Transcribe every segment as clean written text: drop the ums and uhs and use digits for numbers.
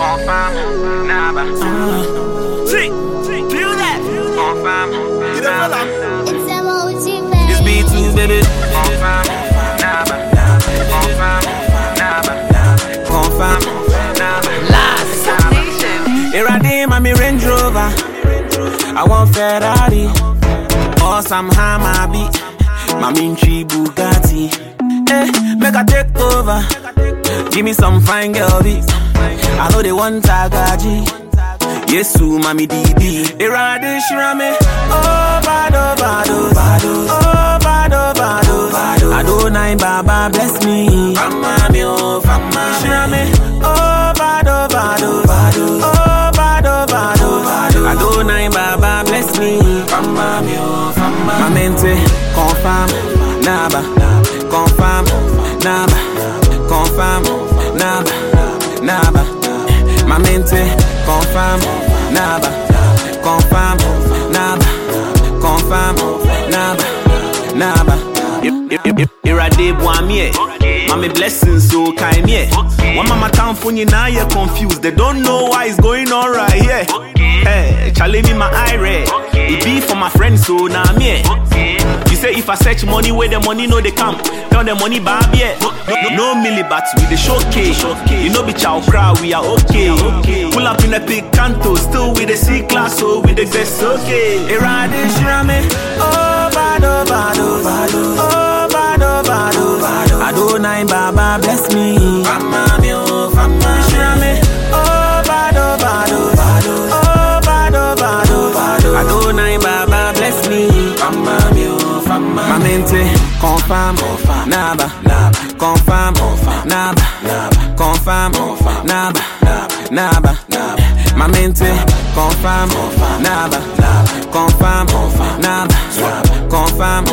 Confirm, naba. See, feel that. Confirm, naba. This beat too, baby. Confirm, naba. Confirm, naba. Confirm, Naba. last nation. Here I am, I'm a Range Rover. I want Ferrari or some Hammer beat. My Minchi Bugatti. Make a take over. Give me some fine girl beats. I know they want Tagaji. Yes, to Mami DB. They ride this rame. Oh, bado, bado, bado. Oh, bado, bado, bado. I do nine Baba, bless me. Fama me, oh, fama. Shirame. Oh, bado, bado, bado. Oh, bado, bado, bado. I do nine Baba, bless me. Fama me, oh, fama. My mente, confirm, naba. Confirm, naba. Confirm, naba. Naba. My mente, confirm, naba. Confirm, naba. Confirm, naba. Naba. Irade boamie. Mama blessings so kind me. One mama town for you now you're confused. They don't know why it's going on right here. Hey, challenge me my eye red. It be for my friends so now me. You say if I search money where the money know they come. Tell the money bab yeah. No milli but with the showcase. You know be chow crowd we are okay. Pull up in a big canto, still with the C class so with the best okay. Irade shirame. Oh bado bado bado. Oh bado bado bado. I do nine Baba bless me. Fama me oh fama shirame. Oh bado bado bado. Oh bado bado bado. I do nine Baba bless me. Fama me oh fama. My mente confirm naba. Confirm naba. Confirm naba. Naba. My mente confirm naba. Confirm naba. Confirm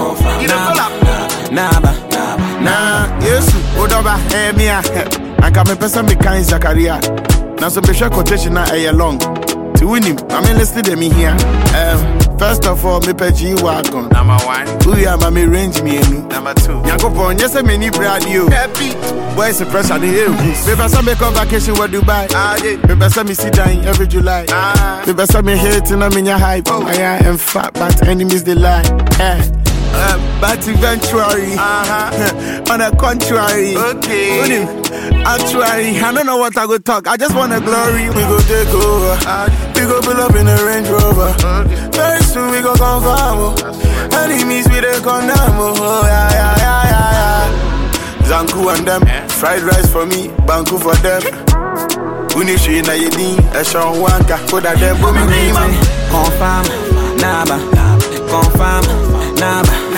naba. Nah, yes, Odoba, Mia. I can make some kind Zakaria. Now, some special quotation I long. To win him, I mean, let's let me here. First of all, me pay G-Wagon. Number one. Who ya, mammy range me? Number two. Yankopon, yes, I many brand you. Happy. Boys, the pressure the hill. Maybe some make on vacation where Dubai. Maybe some me sit down every July. Maybe some me hate and I'm in your hype. I am fat, but enemies they lie. But eventually, on the contrary, Okay. Actually, I don't know what I go talk. I just want a glory. We go take over. We go pull up in a Range Rover. Very soon we go confirm. Enemies we dey condemn. Oh yeah. Zanku and them, fried rice for me, banku for them. Unishi na yedi, Eshon wanka, koda them. Confirm, naba. Confirm, naba.